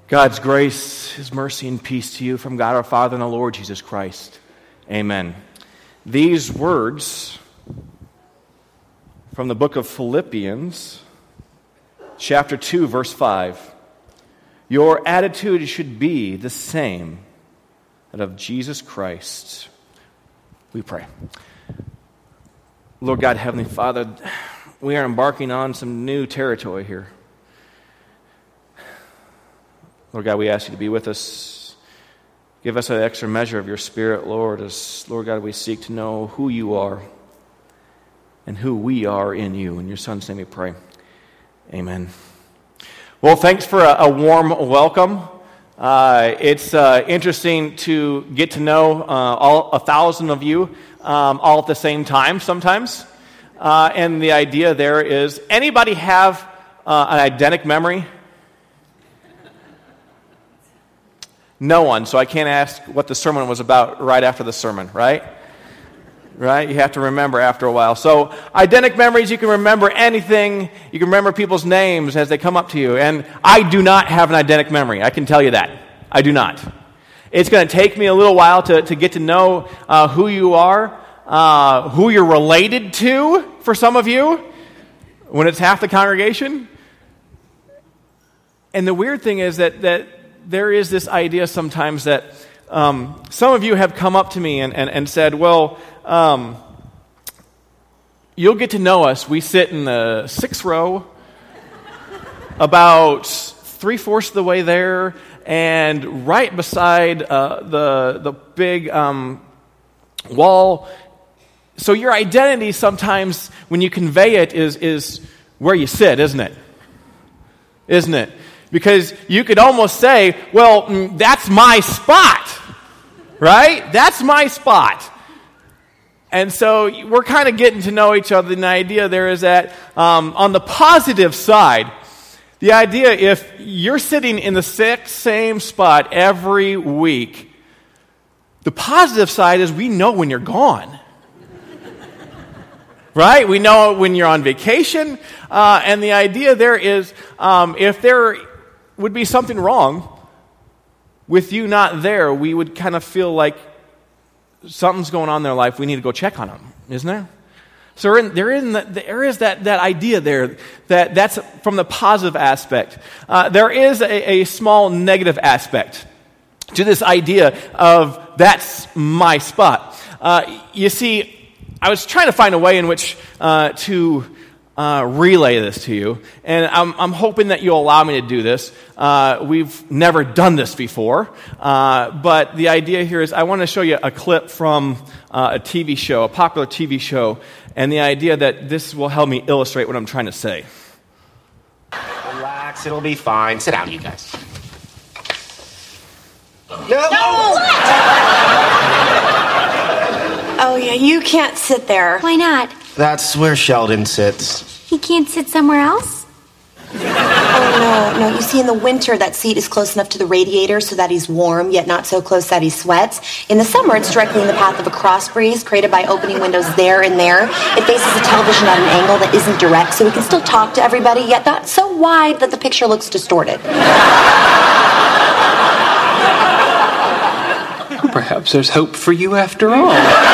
God's grace, His mercy, and peace to you from God our Father and the Lord Jesus Christ. Amen. These words from the book of Philippians, chapter 2, verse 5. Your attitude should be the same, that of Jesus Christ. We pray. Lord God, Heavenly Father, we are embarking on some new territory here. Lord God, we ask you to be with us. Give us an extra measure of your Spirit, Lord, as, Lord God, we seek to know who you are and who we are in you. In your Son's name we pray. Amen. Well, thanks for a warm welcome. It's interesting to get to know all 1,000 of you all at the same time sometimes. And the idea there is, anybody have an eidetic memory? No one, so I can't ask what the sermon was about right after the sermon, right? Right? You have to remember after a while. So, eidetic memories, you can remember anything. You can remember people's names as they come up to you. And I do not have an eidetic memory. I can tell you that. I do not. It's going to take me a little while to get to know who you are, who you're related to, for some of you, when it's half the congregation. And the weird thing is that there is this idea sometimes that some of you have come up to me and said, well, you'll get to know us. We sit in the 6th row, about 3/4 of the way there, and right beside the big wall. So your identity sometimes, when you convey it, is where you sit, isn't it? Isn't it? Because you could almost say, well, that's my spot, right? That's my spot. And so we're kind of getting to know each other. And the idea there is that on the positive side, the idea, if you're sitting in the same spot every week, the positive side is we know when you're gone. Right? We know when you're on vacation. And the idea there is, if there would be something wrong with you not there, we would kind of feel like something's going on in their life. We need to go check on them, isn't there? So there is that idea there that's from the positive aspect. There is a small negative aspect to this idea of that's my spot. You see, I was trying to find a way in which to relay this to you, and I'm hoping that you'll allow me to do this. We've never done this before, but the idea here is I want to show you a clip from a TV show, a popular TV show, and the idea that this will help me illustrate what I'm trying to say. Relax, it'll be fine. Sit down, you guys. No! Oh, yeah, you can't sit there. Why not? That's where Sheldon sits. He can't sit somewhere else? Oh, no. You see, in the winter, that seat is close enough to the radiator so that he's warm, yet not so close that he sweats. In the summer, it's directly in the path of a cross breeze created by opening windows there and there. It faces the television at an angle that isn't direct, so we can still talk to everybody, yet not so wide that the picture looks distorted. Perhaps there's hope for you after all.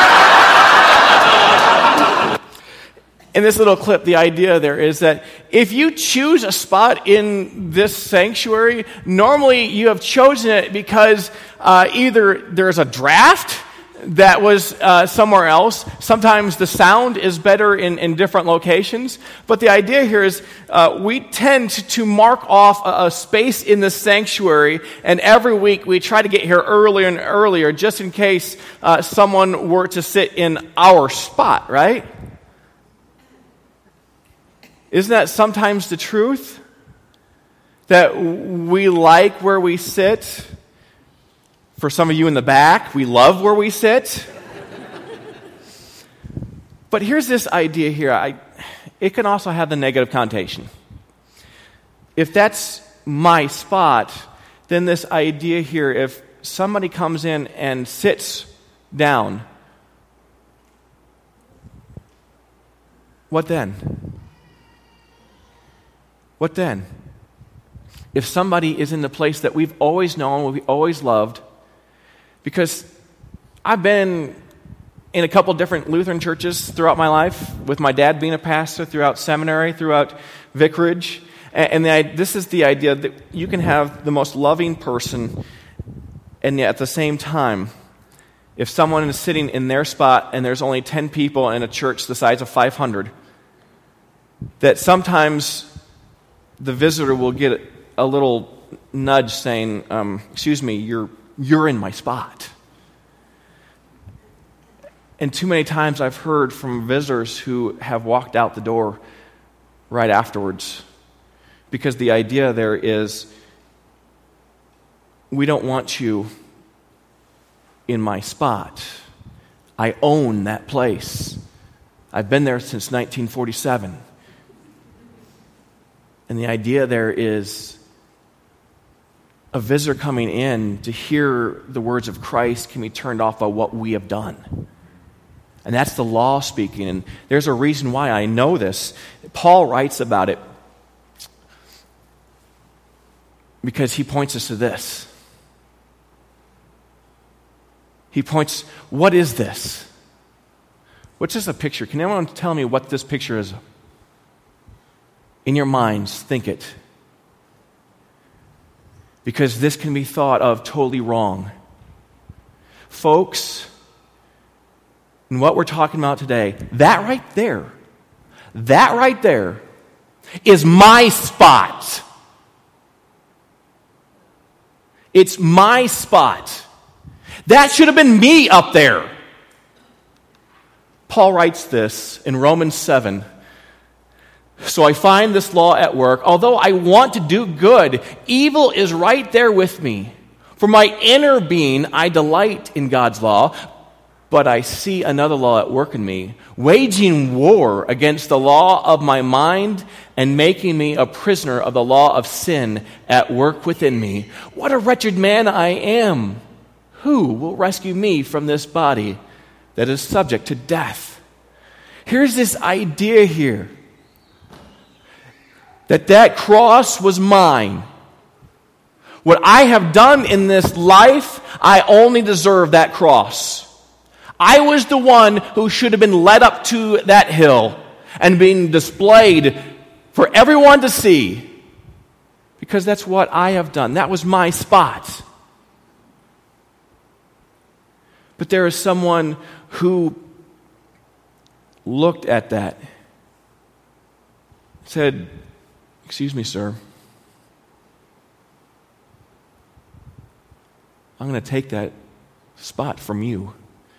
In this little clip, the idea there is that if you choose a spot in this sanctuary, normally you have chosen it because either there's a draft that was somewhere else. Sometimes the sound is better in different locations. But the idea here is we tend to mark off a space in the sanctuary, and every week we try to get here earlier and earlier just in case someone were to sit in our spot, right? Isn't that sometimes the truth? That we like where we sit. For some of you in the back, we love where we sit. But here's this idea here. It can also have the negative connotation. If that's my spot, then this idea here, if somebody comes in and sits down, what then? What then? if somebody is in the place that we've always known, we've always loved, because I've been in a couple different Lutheran churches throughout my life, with my dad being a pastor, throughout seminary, throughout vicarage, and this is the idea that you can have the most loving person, and yet at the same time, if someone is sitting in their spot and there's only 10 people in a church the size of 500, that sometimes the visitor will get a little nudge saying, excuse me, you're in my spot. And too many times I've heard from visitors who have walked out the door right afterwards, because the idea there is, we don't want you in my spot. I own that place. I've been there since 1947. And the idea there is, a visitor coming in to hear the words of Christ can be turned off by what we have done. And that's the law speaking. And there's a reason why I know this. Paul writes about it because he points us to this. He points, what is this? What's this a picture? Can anyone tell me what this picture is? In your minds, think it. Because this can be thought of totally wrong. Folks, and what we're talking about today, that right there is my spot. It's my spot. That should have been me up there. Paul writes this in Romans 7. So I find this law at work. Although I want to do good, evil is right there with me. For my inner being, I delight in God's law, but I see another law at work in me, waging war against the law of my mind and making me a prisoner of the law of sin at work within me. What a wretched man I am! Who will rescue me from this body that is subject to death? Here's this idea here, that cross was mine. What I have done in this life, I only deserve that cross. I was the one who should have been led up to that hill and being displayed for everyone to see, because that's what I have done. That was my spot. But there is someone who looked at that, said, "Excuse me, sir. I'm going to take that spot from you."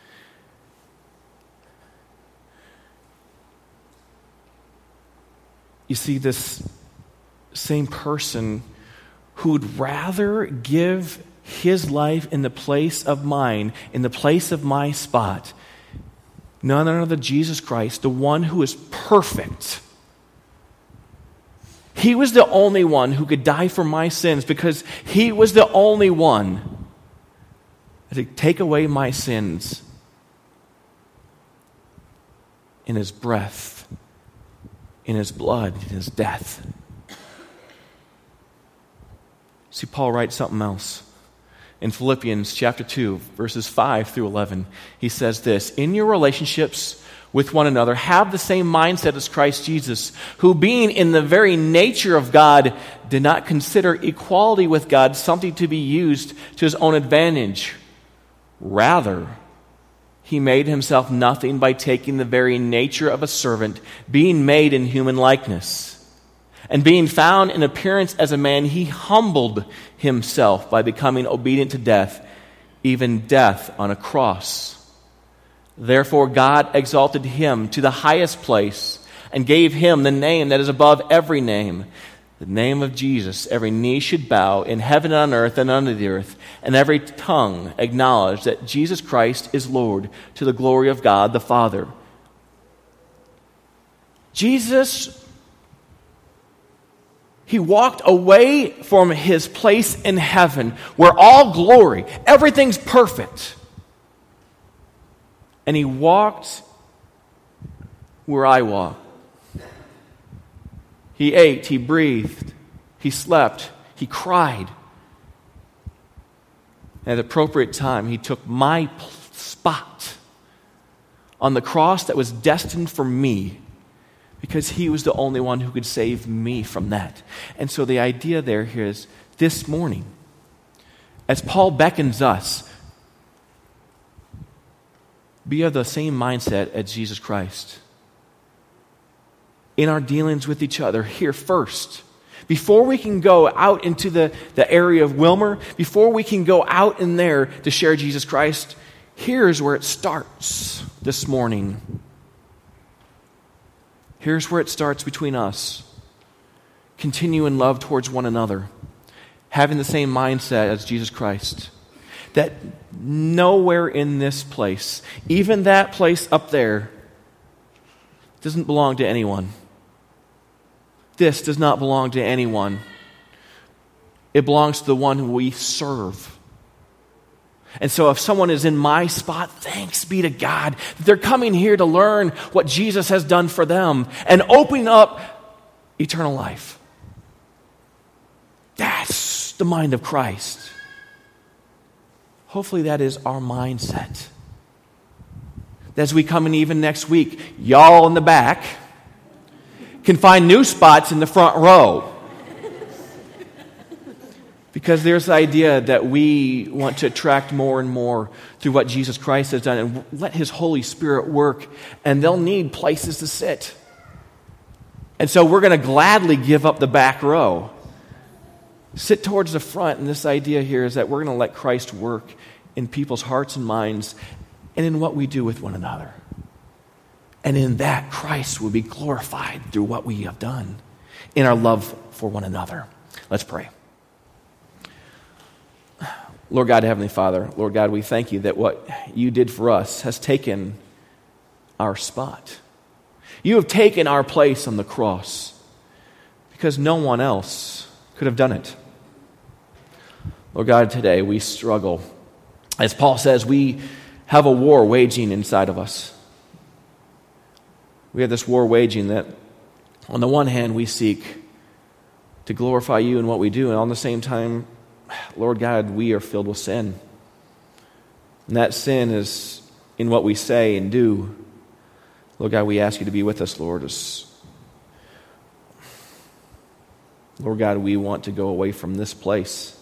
You see, this same person who would rather give his life in the place of mine, in the place of my spot, none other than Jesus Christ, the one who is perfect. He was the only one who could die for my sins, because he was the only one to take away my sins in his breath, in his blood, in his death. See, Paul writes something else. In Philippians chapter 2, verses 5 through 11, he says this: "In your relationships with one another, have the same mindset as Christ Jesus, who being in the very nature of God, did not consider equality with God something to be used to his own advantage. Rather, he made himself nothing by taking the very nature of a servant, being made in human likeness. And being found in appearance as a man, he humbled himself by becoming obedient to death, even death on a cross. Therefore God exalted him to the highest place and gave him the name that is above every name, the name of Jesus. Every knee should bow in heaven and on earth and under the earth, and every tongue acknowledge that Jesus Christ is Lord, to the glory of God the Father." Jesus, he walked away from his place in heaven where all glory, everything's perfect. And he walked where I walk. He ate, he breathed, he slept, He cried. At the appropriate time, he took my spot on the cross that was destined for me, because he was the only one who could save me from that. And so the idea there here is this morning, as Paul beckons us, be of the same mindset as Jesus Christ. In our dealings with each other here first. Before we can go out into the area of Wilmer, before we can go out in there to share Jesus Christ, here's where it starts this morning. Here's where it starts between us. Continue in love towards one another, having the same mindset as Jesus Christ. That nowhere in this place, even that place up there, doesn't belong to anyone. This does not belong to anyone. It belongs to the one who we serve. And so if someone is in my spot, thanks be to God that they're coming here to learn what Jesus has done for them and opening up eternal life. That's the mind of Christ. Hopefully that is our mindset. As we come in even next week, y'all in the back can find new spots in the front row. Because there's the idea that we want to attract more and more through what Jesus Christ has done, and let His Holy Spirit work, and they'll need places to sit. And so we're going to gladly give up the back row. Sit towards the front, and this idea here is that we're going to let Christ work in people's hearts and minds and in what we do with one another. And in that, Christ will be glorified through what we have done in our love for one another. Let's pray. Lord God, Heavenly Father, Lord God, we thank you that what you did for us has taken our spot. You have taken our place on the cross because no one else could have done it. Lord God, today we struggle. As Paul says, we have a war waging inside of us. We have this war waging that, on the one hand, we seek to glorify you in what we do, and on the same time, Lord God, we are filled with sin. And that sin is in what we say and do. Lord God, we ask you to be with us, Lord. Lord God, we want to go away from this place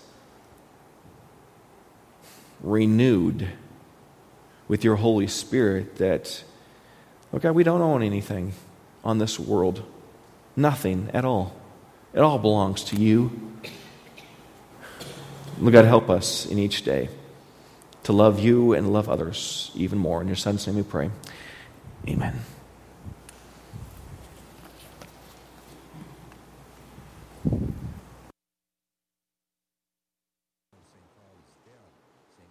renewed with your Holy Spirit that, Lord God, we don't own anything on this world. Nothing at all. It all belongs to you. Lord God, help us in each day to love you and love others even more. In your Son's name we pray. Amen.